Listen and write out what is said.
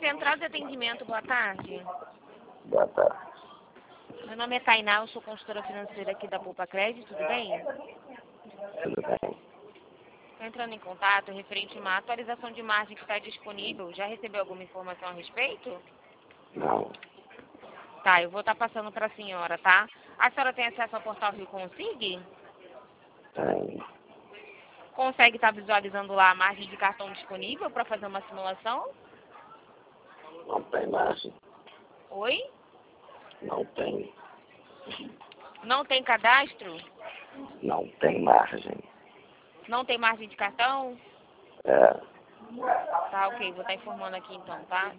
Central de Atendimento, boa tarde. Boa tarde. Meu nome é Tainá, eu sou consultora financeira aqui da Poupa Crédito, tudo bem? Tudo bem? Estou entrando em contato referente a uma atualização de margem que está disponível. Já recebeu alguma informação a respeito? Não. Tá, eu vou estar passando para a senhora, tá? A senhora tem acesso ao portal Rio Consig? Tem. Consegue estar visualizando lá a margem de cartão disponível para fazer uma simulação? Não tem margem. Oi? Não tem. Não tem cadastro? Não tem margem. Não tem margem de cartão? É. Tá, ok, vou estar informando aqui então, tá?